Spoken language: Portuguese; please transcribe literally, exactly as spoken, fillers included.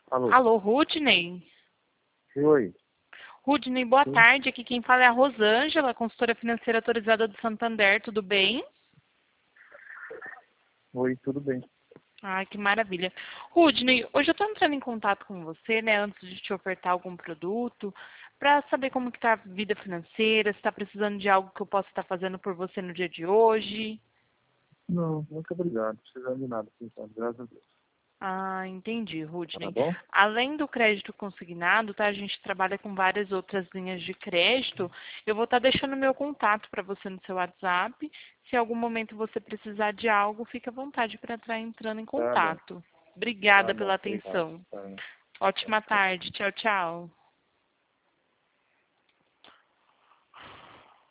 Alô? Alô, Rudney? Oi. Rudney, boa Sim. tarde. Aqui quem fala é a Rosângela, consultora financeira autorizada do Santander. Tudo bem? Oi, tudo bem. Ai, que maravilha. Rudney, hoje eu estou entrando em contato com você, né, antes de te ofertar algum produto, para saber como que está a vida financeira, se está precisando de algo que eu possa estar fazendo por você no dia de hoje. Não, muito obrigado. Não precisando de nada, então, graças a Deus. Ah, entendi, Tá Rudney. bom? Além do crédito consignado, tá? A gente trabalha com várias outras linhas de crédito. Eu vou estar deixando meu contato para você no seu WhatsApp. Se em algum momento você precisar de algo, fique à vontade para estar entrando em Tá bom. contato. Tá Obrigada bom, pela obrigado. atenção. Tá. Ótima tarde. Tchau, tchau.